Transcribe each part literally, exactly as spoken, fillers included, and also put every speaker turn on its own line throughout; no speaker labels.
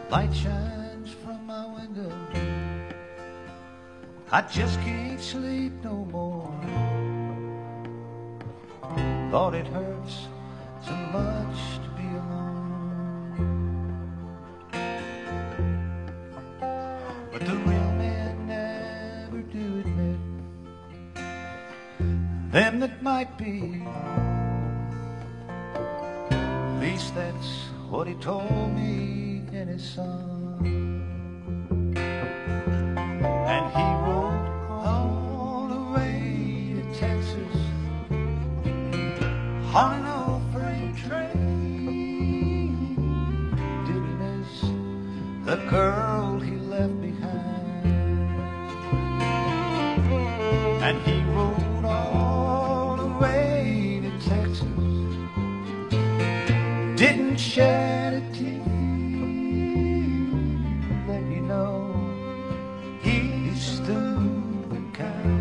Light shines from my window. I just can't sleep no more. Thought it hurts so much to be alone. But the real men never do admit them that might be. At least that's what he told me in his song. And he rode all the way to Texas on an old freight train. Didn't miss the girl he left behind. And he rode all the way to Texas, didn't shed a tear. Let you know he's still the kind.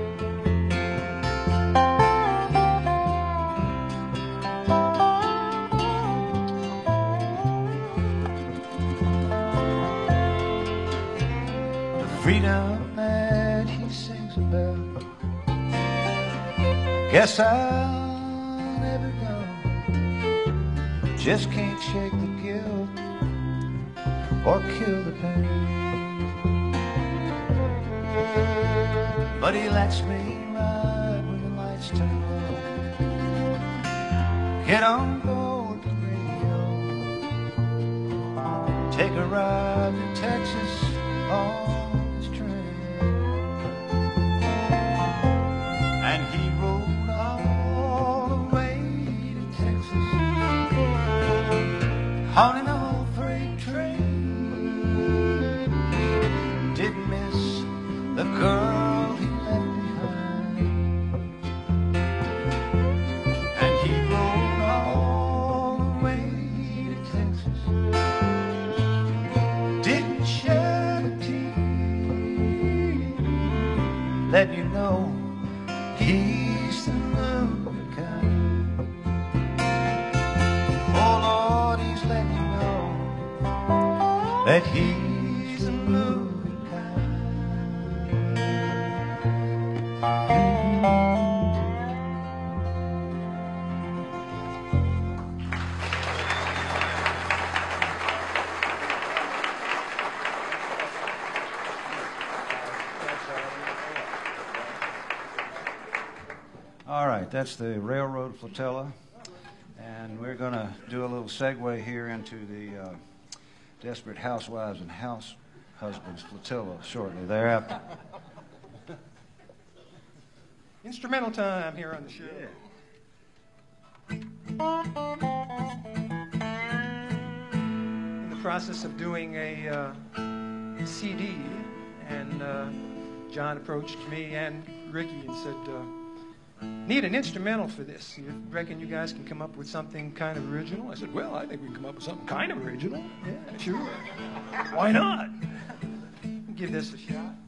The freedom that he sings about, guess I'll never know. Just can't shake the guilt or kill the pain. But he lets me ride when the lights turn low. Get on board the radio, take a ride to Texas on his train. And he rode all the way to Texas on an old freight train. Didn't miss the girl he left behind. And he rode all the way to Texas, didn't shed a tear. Let you know he's the lonely kind. Oh Lord, he's letting you know that he's the lonely kind. All right, that's the Railroad Flotilla, and we're going to do a little segue here into the uh, Desperate Housewives and House Husbands Flotilla shortly thereafter.
Instrumental time here on the show. In the process of doing a uh, C D, and uh, John approached me and Ricky and said, uh, need an instrumental for this. You reckon you guys can come up with something kind of original? I said, well, I think we can come up with something kind of original. Yeah, sure. Why not? Give this a shot.